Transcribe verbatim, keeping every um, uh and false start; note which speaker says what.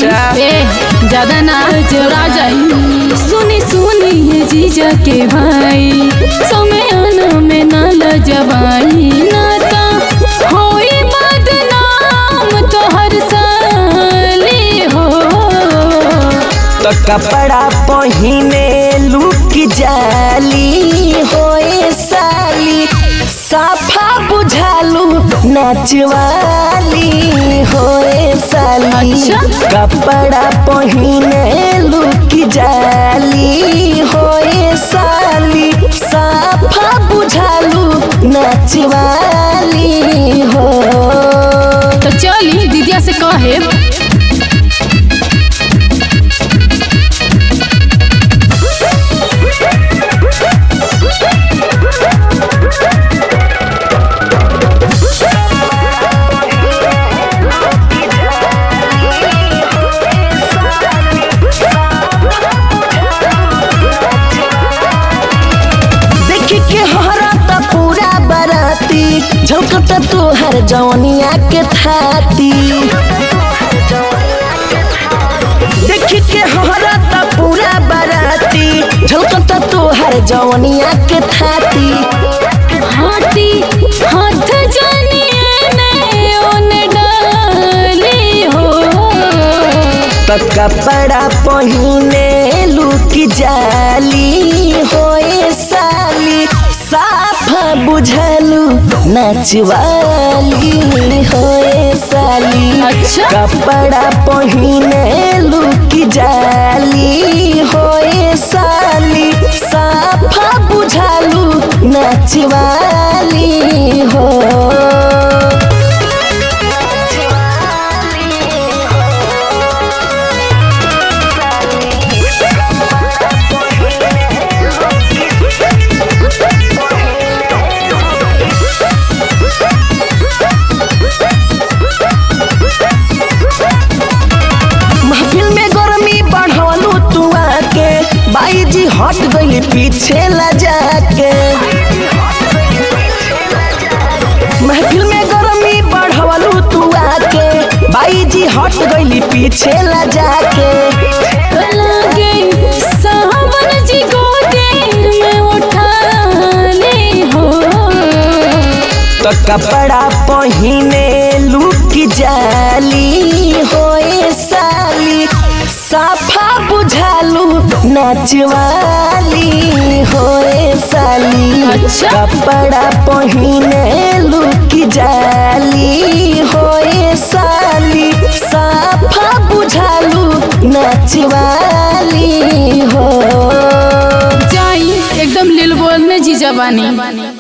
Speaker 1: अच्छा
Speaker 2: ए ज्यादा ना चोरा जाई। सुनी सुनी ये जीजा के भाई समय आना में ना लजवाई नाता होई बदनाम तो हर साली हो।
Speaker 1: तो कपड़ा पहिने लुक जाली होए साली साफा बुझालू नाचवाली होए साली।
Speaker 2: अच्छा?
Speaker 1: कपड़ा पहिने लुक जाली होए साली साफा बुझालू नाचवाली हो।
Speaker 2: तो चली दीदिया से कहे
Speaker 1: झलकता तोहर जवनिया के थाती देखी के हरता पूरा बराती झलकता तोहर जवनिया के थाती।
Speaker 2: हाथी हाथ जानिए ने ओने डाली हो।
Speaker 1: तो कपड़ा पहिने लुक जाली होए साली साफा बुझलू नाचवाली होए साली।
Speaker 2: अच्छा?
Speaker 1: कपड़ा पहिने लुक जाली होए साली साफा बुझलू नाचवाली हो। बाई जी हट गई पीछे ला जाके महफिल में गर्मी बढ़वलू तू आके बाई जी हट गई पीछे ला जाके।
Speaker 2: लगे सावन जी गोदी में उठाली हो।
Speaker 1: तो कपड़ा पहिने लुक जाली होए साली साफा बुझालू नाचवाली होए साली।
Speaker 2: अच्छा?
Speaker 1: कपड़ा पहिने लुक जाली होए साली साफा बुझालू नाचवाली हो।
Speaker 2: जाई एकदम लील बोल में जीजा बानी।